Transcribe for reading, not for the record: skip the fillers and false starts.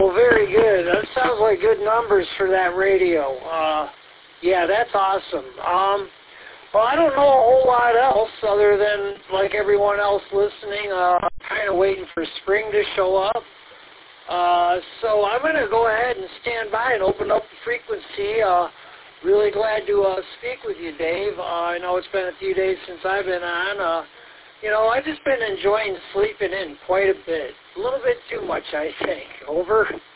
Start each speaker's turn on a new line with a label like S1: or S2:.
S1: Well, very good. That sounds like good numbers for that radio. Yeah, that's awesome. Well, I don't know a whole lot else other than, like everyone else listening, kind of waiting for spring to show up. So I'm going to go ahead and stand by and open up the frequency. Really glad to speak with you, Dave. I know it's been a few days since I've been on. I've just been enjoying sleeping in quite a bit. A little bit too much, I think. Over.